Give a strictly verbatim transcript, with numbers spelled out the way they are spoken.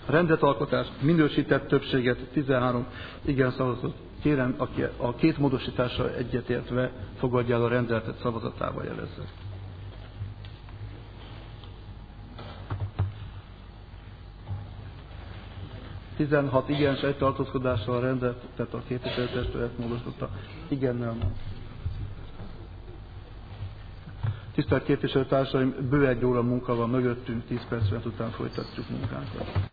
A rendetalkotás minősített többséget, tizenhárom igen szavazatot. Kérem, aki a két módosítással egyetértve fogadja el a rendeletet, szavazatával jelezze. tizenhat igen, és egy tartózkodással a rendeletet a képviselőtestület módosította. Igennel mond. Tisztelt képviselőtársaim, bő egy óra munka van mögöttünk, tíz perc után folytatjuk munkánkat.